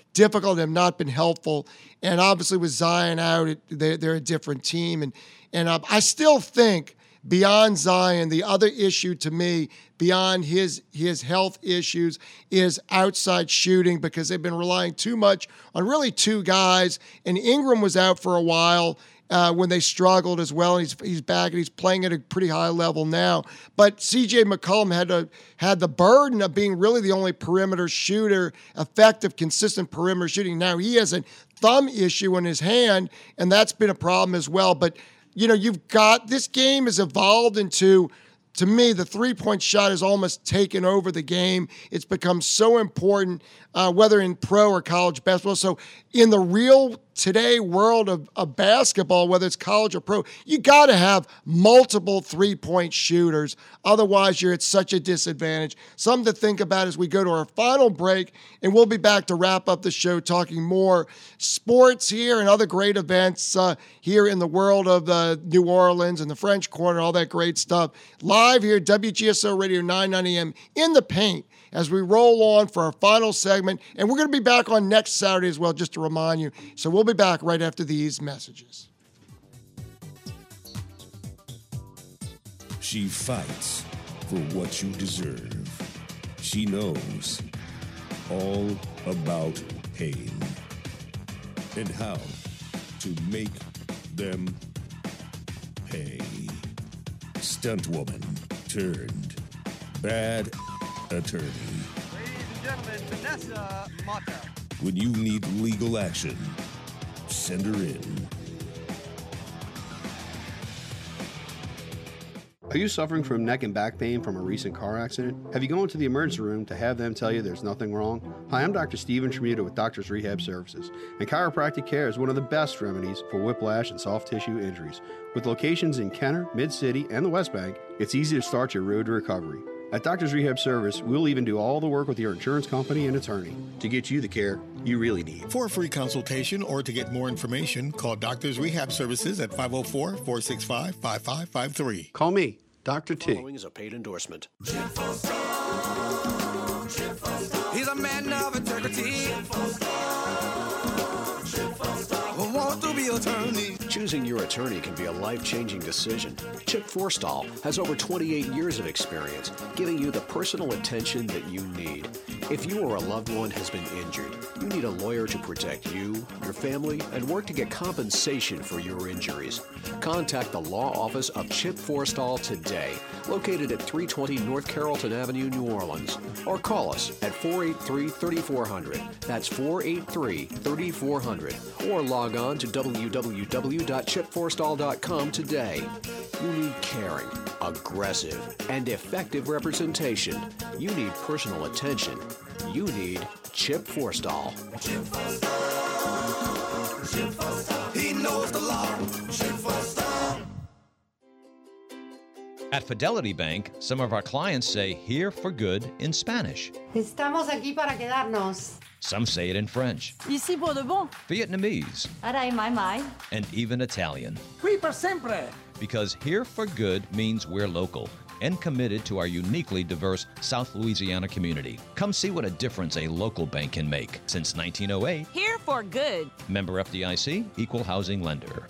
difficult and have not been helpful. And obviously with Zion out, it, they're, they're a different team. And, and uh, I still think beyond Zion, the other issue to me, beyond his his health issues, is outside shooting, because they've been relying too much on really two guys. And Ingram was out for a while uh, when they struggled as well. And he's he's back and he's playing at a pretty high level now. But C J McCollum had to, had the burden of being really the only perimeter shooter, effective, consistent perimeter shooting. Now he has a thumb issue in his hand, and that's been a problem as well. But you know, you've got, this game has evolved into, to me, the three-point shot has almost taken over the game. It's become so important, uh, whether in pro or college basketball. So in the real today world of, of basketball, whether it's college or pro, you got to have multiple three-point shooters. Otherwise, you're at such a disadvantage. Something to think about as we go to our final break, and we'll be back to wrap up the show talking more sports here and other great events uh, here in the world of uh, New Orleans and the French Quarter, all that great stuff. Live here, W G S O Radio nine ninety A M in the paint, as we roll on for our final segment. And we're going to be back on next Saturday as well, just to remind you. So we'll be back right after these messages. She fights for what you deserve. She knows all about pain and how to make them pay. Stunt woman turned bad attorney. Ladies and gentlemen, Vanessa Mata. When you need legal action, send her in. Are you suffering from neck and back pain from a recent car accident? Have you gone to the emergency room to have them tell you there's nothing wrong? Hi, I'm Doctor Steven Tremuta with Doctors Rehab Services, and chiropractic care is one of the best remedies for whiplash and soft tissue injuries. With locations in Kenner, Mid-City, and the West Bank, it's easy to start your road to recovery. At Doctors Rehab Service, we'll even do all the work with your insurance company and attorney to get you the care you really need. For a free consultation or to get more information, call Doctors Rehab Services at five oh four, four six five, five five five three. Call me, Doctor T. Following is a paid endorsement. He's a man of integrity. Who wants to be attorney? Choosing your attorney can be a life-changing decision. Chip Forstall has over twenty-eight years of experience, giving you the personal attention that you need. If you or a loved one has been injured, you need a lawyer to protect you, your family, and work to get compensation for your injuries. Contact the law office of Chip Forstall today, located at three twenty North Carrollton Avenue, New Orleans, or call us at four eight three, three four zero zero. That's four eight three, three four zero zero, or log on to w w w dot chip forstall dot com today. You need caring, aggressive, and effective representation. You need personal attention. You need Chip Forstall. Chip Forstall. Chip Forstall. He knows the law. Chip Forstall. At Fidelity Bank, some of our clients say "here for good" in Spanish. Estamos aquí para quedarnos. Some say it in French, Ici pour de bon. Vietnamese, Aray, my, my. and even Italian. Oui, per sempre. Because "here for good" means we're local and committed to our uniquely diverse South Louisiana community. Come see what a difference a local bank can make. Since nineteen oh eight, Here for good. member F D I C, equal housing lender.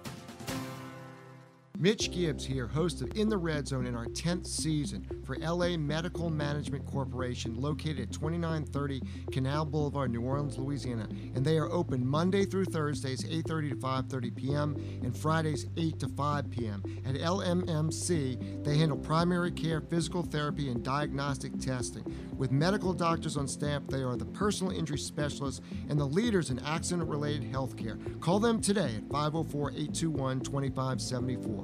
Mitch Gibbs here, host of In the Red Zone in our tenth season for L A Medical Management Corporation, located at twenty-nine thirty Canal Boulevard, New Orleans, Louisiana. And they are open Monday through Thursdays, eight thirty to five thirty p.m. and Fridays, eight to five p.m. At L M M C, they handle primary care, physical therapy, and diagnostic testing. With medical doctors on staff, they are the personal injury specialists and the leaders in accident-related health care. Call them today at five oh four, eight two one, two five seven four.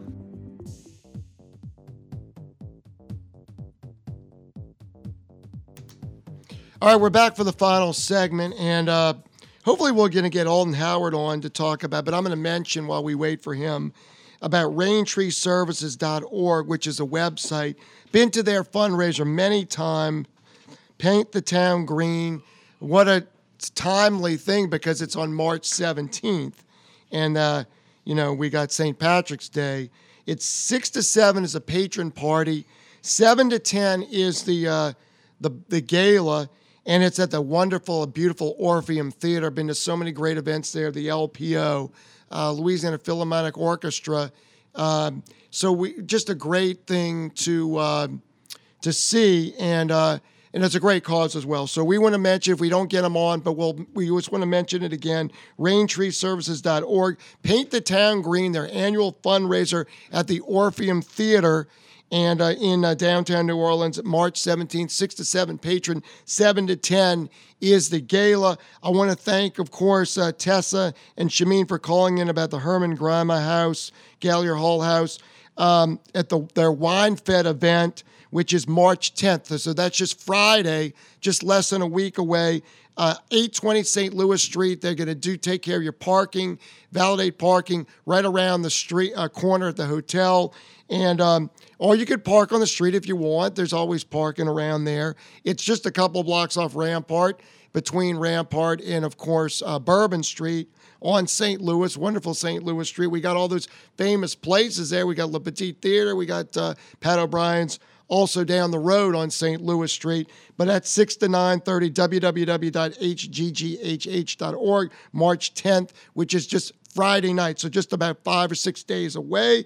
All right, we're back for the final segment, and uh, hopefully we're going to get Alden Howard on to talk about, but I'm going to mention while we wait for him about rain tree services dot org, which is a website. Been to their fundraiser many times, Paint the Town Green. What a timely thing, because it's on March seventeenth, and, uh, you know, we got Saint Patrick's Day. It's six to seven is a patron party. seven to ten is the uh, the the gala. and it's at the wonderful, beautiful Orpheum Theater. Been to so many great events there, the L P O, uh, Louisiana Philharmonic Orchestra. Um, so we just a great thing to uh, to see, and uh, and it's a great cause as well. So we want to mention, if we don't get them on, but we'll we just want to mention it again, rain tree services dot org. Paint the Town Green, their annual fundraiser at the Orpheum Theater. And uh, in uh, downtown New Orleans, March seventeenth, six to seven, patron seven to ten is the gala. I want to thank, of course, uh, Tessa and Shameen for calling in about the Herman Grima House, Gallier Hall House, um, at the their Wine Fed event, which is March tenth. So that's just Friday, just less than a week away. Uh, eight twenty Saint Louis Street. They're going to do take care of your parking, validate parking right around the street uh, corner at the hotel. And um, or you could park on the street if you want. There's always parking around there. It's just a couple blocks off Rampart, between Rampart and, of course, uh, Bourbon Street on Saint Louis, wonderful Saint Louis Street. We got all those famous places there. We got Le Petit Theater. We got uh, Pat O'Brien's also down the road on Saint Louis Street. But at six to nine thirty, w w w dot h g g h h dot org, March tenth, which is just Friday night, so just about five or six days away.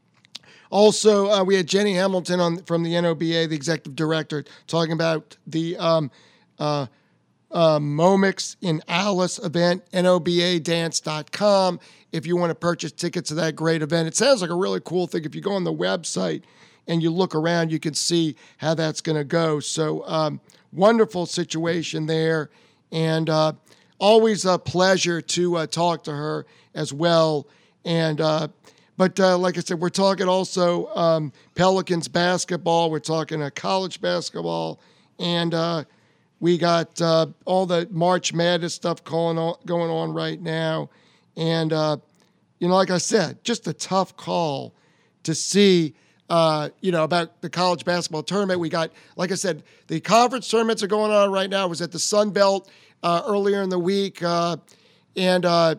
Also, uh, we had Jenny Hamilton on from the N O B A, the executive director, talking about the um, uh, uh, Momix in Alice event, N O B A dance dot com. If you want to purchase tickets to that great event, it sounds like a really cool thing. If you go on the website and you look around, you can see how that's going to go. So um, wonderful situation there, and uh, always a pleasure to uh, talk to her as well. And uh, But uh, like I said, we're talking also um, Pelicans basketball. We're talking uh, college basketball. And uh, we got uh, all the March Madness stuff going on, going on right now. And, uh, you know, like I said, just a tough call to see, uh, you know, about the college basketball tournament. We got, like I said, the conference tournaments are going on right now. I was at the Sun Belt uh, earlier in the week. Uh, and, uh,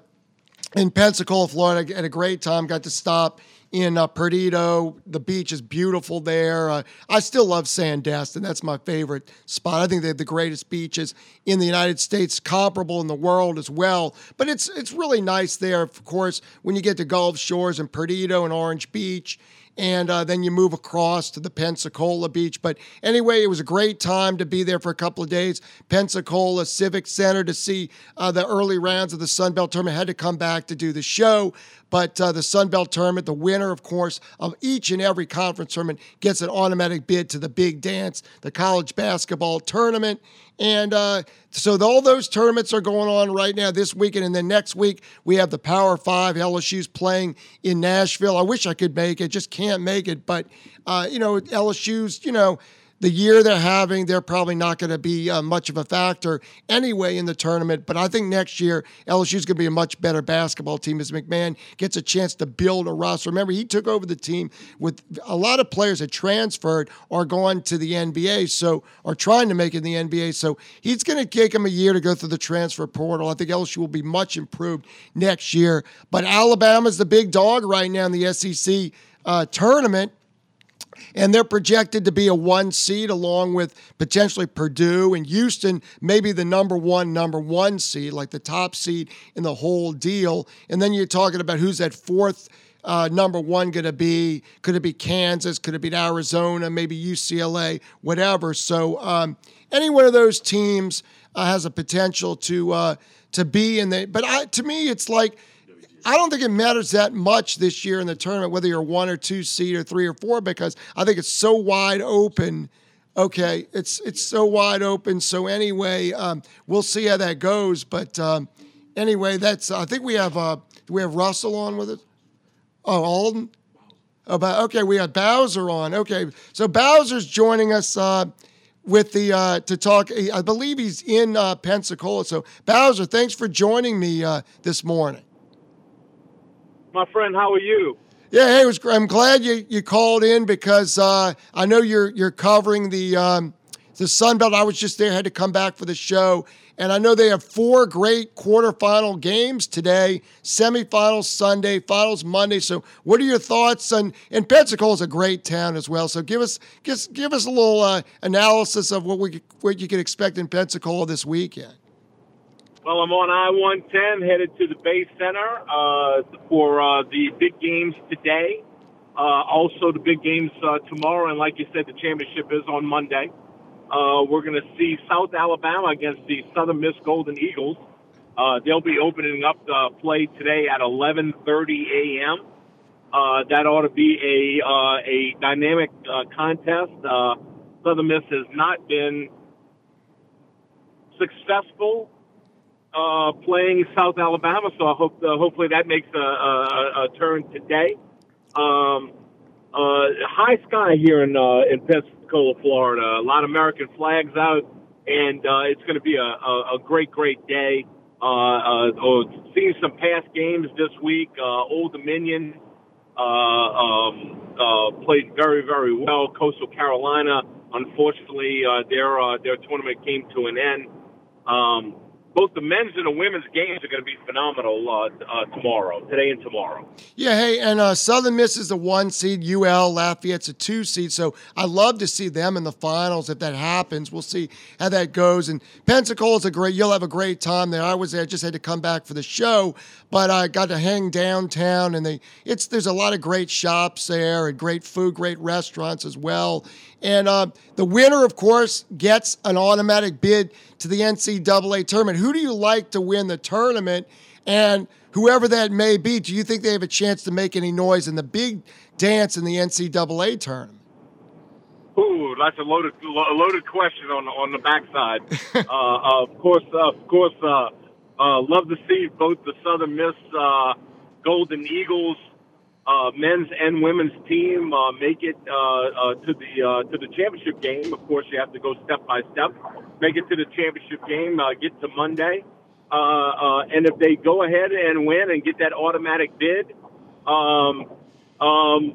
in Pensacola, Florida, I had a great time. Got to stop in uh, Perdido. The beach is beautiful there. Uh, I still love Sandestin. That's my favorite spot. I think they have the greatest beaches in the United States, comparable in the world as well. But it's it's really nice there, of course, when you get to Gulf Shores and Perdido and Orange Beach. And uh, then you move across to the Pensacola Beach. But anyway, it was a great time to be there for a couple of days. Pensacola Civic Center to see uh, the early rounds of the Sun Belt Tournament. Had to come back to do the show. But uh, the Sun Belt Tournament, the winner, of course, of each and every conference tournament gets an automatic bid to the big dance, the college basketball tournament. And uh, so the, all those tournaments are going on right now this weekend. And then next week, we have the Power Five. L S U's playing in Nashville. I wish I could make it, just can't make it. But, uh, you know, L S U's, you know, the year they're having, they're probably not going to be uh, much of a factor anyway in the tournament. But I think next year, L S U's going to be a much better basketball team as McMahon gets a chance to build a roster. Remember, he took over the team with a lot of players that transferred or gone to the N B A, so or trying to make it in the N B A. So he's going to take him a year to go through the transfer portal. I think L S U will be much improved next year. But Alabama's the big dog right now in the S E C uh, tournament. And they're projected to be a one seed along with potentially Purdue and Houston, maybe the number one, number one seed, like the top seed in the whole deal. And then you're talking about who's that fourth uh, number one going to be. Could it be Kansas? Could it be Arizona? Maybe U C L A, whatever. So um, any one of those teams uh, has a potential to uh, to be in the. But I, to me, it's like, I don't think it matters that much this year in the tournament, whether you're one or two seed or three or four, because I think it's so wide open. Okay, it's it's so wide open. So anyway, um, we'll see how that goes. But um, anyway, that's. I think we have. Uh, do we have Russell on with it? Oh, Alden. About okay, we have Bowser on. Okay, so Bowser's joining us uh, with the uh, to talk. I believe he's in uh, Pensacola. So Bowser, thanks for joining me uh, this morning. My friend, how are you? Yeah, hey, it was, I'm glad you, you called in because uh, I know you're you're covering the um, the Sun Belt. I was just there, had to come back for the show. And I know they have four great quarterfinal games today, semifinals Sunday, finals Monday. So what are your thoughts? And, and Pensacola is a great town as well. So give us give, give us a little uh, analysis of what we what you can expect in Pensacola this weekend. Well, I'm on I one ten headed to the Bay Center uh, for uh, the big games today. Uh, also the big games uh, tomorrow. And like you said, the championship is on Monday. Uh, we're going to see South Alabama against the Southern Miss Golden Eagles. Uh, they'll be opening up the play today at eleven thirty a.m. Uh, that ought to be a uh, a dynamic uh, contest. Uh, Southern Miss has not been successful uh, playing South Alabama, so I hope uh, hopefully that makes a, a, a turn today. Um, uh, high sky here in uh, in Pensacola, Florida. A lot of American flags out, and uh, it's going to be a, a, a great, great day. Uh, uh, oh, seeing some past games this week. Uh, Old Dominion uh, um, uh, played very, very well. Coastal Carolina, unfortunately, uh, their uh, their tournament came to an end. Um, both the men's and the women's games are going to be phenomenal uh, uh, tomorrow, today and tomorrow. Yeah, hey, and uh, Southern Miss is the one seed, U L, Lafayette's a two seed, so I'd love to see them in the finals if that happens. We'll see how that goes. And Pensacola's a great, you'll have a great time there. I was there, just had to come back for the show, but I got to hang downtown, and they, it's there's a lot of great shops there and great food, great restaurants as well. And uh, the winner, of course, gets an automatic bid to the N C double A tournament. Who do you like to win the tournament? And whoever that may be, do you think they have a chance to make any noise in the big dance in the N C double A tournament? Ooh, that's a loaded, a loaded question on the, on the backside. uh, of course, uh, of course, uh, uh, love to see both the Southern Miss uh, Golden Eagles Uh, men's and women's team uh, make it uh, uh, to the uh, to the championship game. Of course, you have to go step by step. Make it to the championship game. Uh, get to Monday, uh, uh, and if they go ahead and win and get that automatic bid, um, um,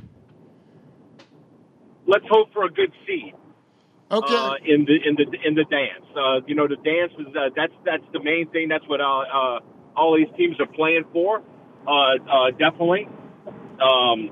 let's hope for a good seed. Okay. Uh, in the in the in the dance, uh, you know, the dance is uh, that's that's the main thing. That's what uh, uh, all these teams are playing for. Uh, uh, definitely. Um,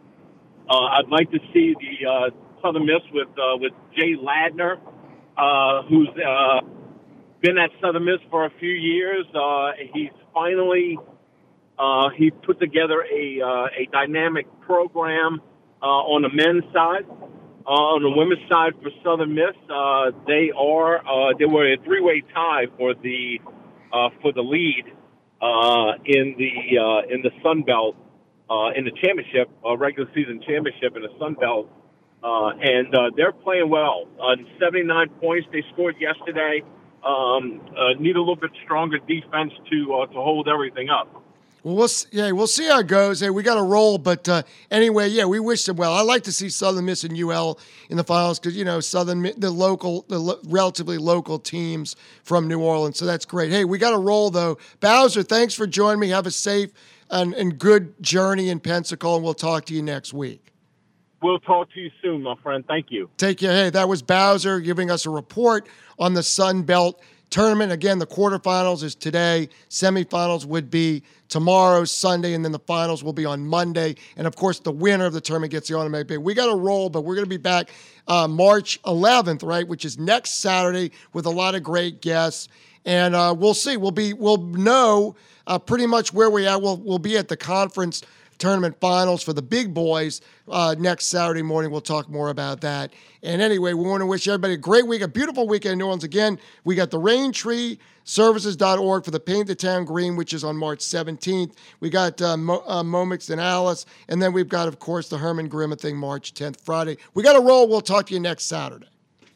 uh, I'd like to see the uh, Southern Miss with uh, with Jay Ladner, uh, who's uh, been at Southern Miss for a few years. Uh, he's finally uh, he put together a uh, a dynamic program uh, on the men's side. Uh, on the women's side for Southern Miss, uh, they are uh, they were a three-way tie for the uh, for the lead uh, in the uh, in the Sun Belt. Uh, in the championship, uh, regular season championship in the Sun Belt, uh, and uh, they're playing well. Uh, seventy-nine points they scored yesterday. Um, uh, need a little bit stronger defense to uh, to hold everything up. Well, we'll see, yeah, we'll see how it goes. Hey, we got to roll, but uh, anyway, yeah, we wish them well. I like to see Southern Miss and U L in the finals because you know Southern the local, the lo- relatively local teams from New Orleans, so that's great. Hey, we got to roll though. Bowser, thanks for joining me. Have a safe and, and good journey in Pensacola, and we'll talk to you next week. We'll talk to you soon, my friend. Thank you. Take care. Hey, that was Bowser giving us a report on the Sun Belt tournament. Again, the quarterfinals is today. Semifinals would be tomorrow, Sunday, and then the finals will be on Monday. And, of course, the winner of the tournament gets the automatic bid. We got to roll, but we're going to be back uh, March eleventh, right, which is next Saturday with a lot of great guests. And uh, we'll see. We'll be we'll know uh, pretty much where we are. We'll we'll be at the conference tournament finals for the big boys uh, next Saturday morning. We'll talk more about that. And anyway, we want to wish everybody a great week, a beautiful weekend in New Orleans. Again, we got the rain tree services dot org for the Paint the Town Green, which is on March seventeenth. We got uh, Mo- uh, Momix and Alice. And then we've got, of course, the Herman Grimma thing March tenth, Friday. We got to roll. We'll talk to you next Saturday.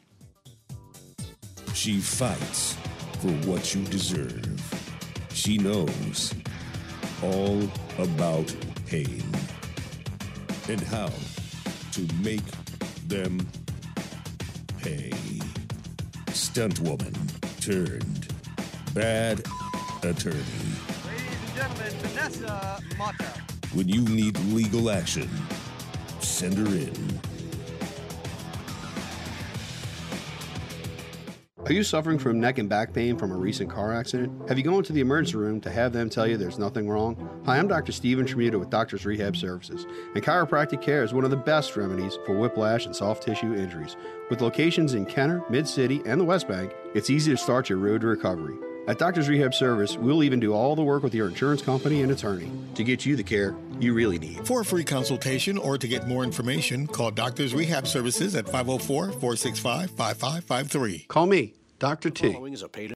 She fights for what you deserve. She knows all about pain and how to make them pay. Stunt woman turned bad attorney. Ladies and gentlemen, Vanessa Mata. When you need legal action, send her in. Are you suffering from neck and back pain from a recent car accident? Have you gone to the emergency room to have them tell you there's nothing wrong? Hi, I'm Doctor Steven Tremuta with Doctors Rehab Services, and chiropractic care is one of the best remedies for whiplash and soft tissue injuries. With locations in Kenner, Mid-City, and the West Bank, it's easy to start your road to recovery. At Doctors Rehab Service, we'll even do all the work with your insurance company and attorney to get you the care you really need. For a free consultation or to get more information, call Doctors Rehab Services at five oh four, four six five, five five five three. Call me, Doctor T. Following is a paid